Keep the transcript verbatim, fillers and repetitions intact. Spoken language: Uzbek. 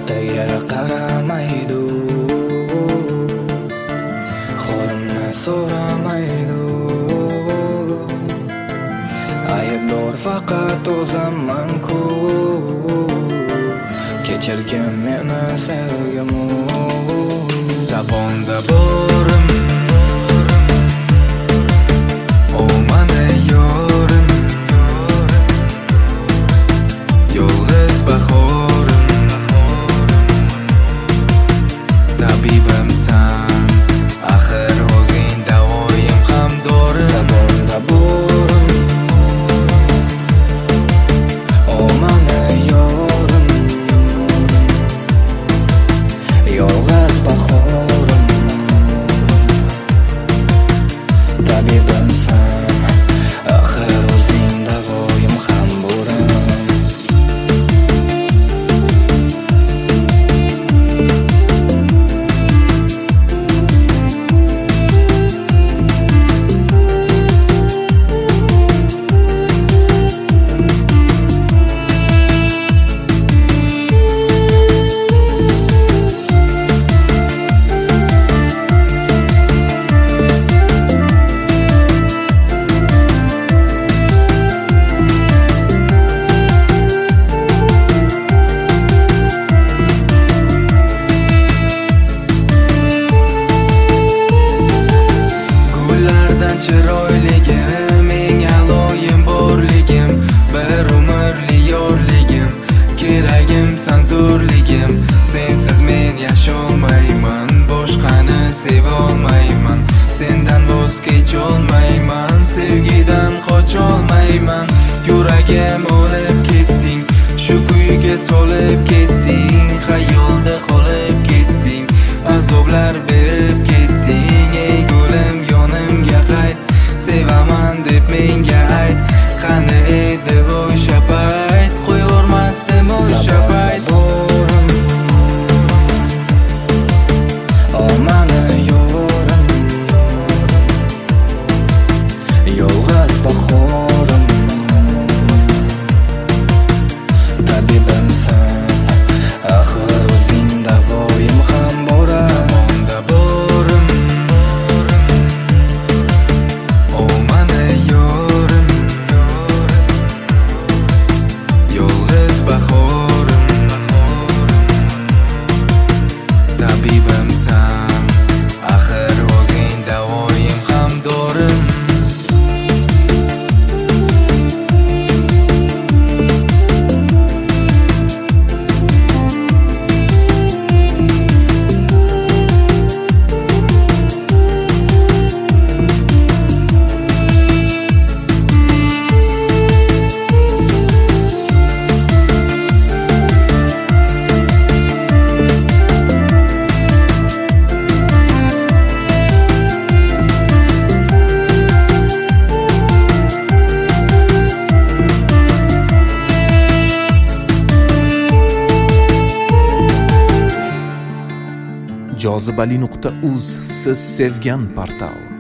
orqaga qaramaydi, holimni so'ramaydi. Aybdor faqat o'zimman-ku, kechirgin meni sevgim. Zabonda borim, o mana yorim, yolg'iz bahorim, tabibimsan, axir o'zing davoyim ham dorim. Zabonda borim, o mana yorim, yolg'iz bahorim, tabibimsan, axir o'zing davoyim ham bo'rim. Chiroyligim, eng aloyim borligim, bir umrli yorligim, keragimsan zo'rligim. Sensiz men yasholmayman, boshqani sevolmayman, sendan voz kecholmayman, sevgidan qocholmayman. Yuragim olib ketding, shu kuyga solib ketding, xayolda qolib ketding, azoblar berib ketding. Ey gulim, yonimga qayt, sevaman deb menga ayt. Qani edi o'sha payt, qo'yormasdim o'sha payt. O mana yorim, yolg'iz bahorim, tabibimsan, axir o'zing davoyim ham bo'ram. Zamonda borim, o mana yorim, yolg'iz bahorim, tabibimsan, axir o'zing davoyim ham dorim. jozibali nuqta uz siz sevgan portal.